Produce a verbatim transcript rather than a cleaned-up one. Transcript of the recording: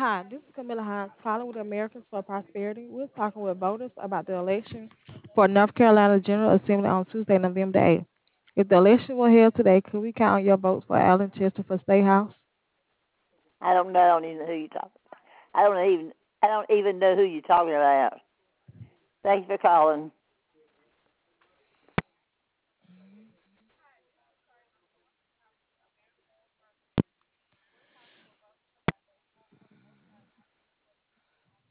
Hi, this is Camilla Hines calling with Americans for Prosperity. We're talking with voters about the election for North Carolina General Assembly on Tuesday, November the eighth. If the election were held today, could we count on your votes for Alan Chester for State House? I don't know. I don't even know who you talking about. I don't even. I don't even know who you're talking about. Thanks for calling.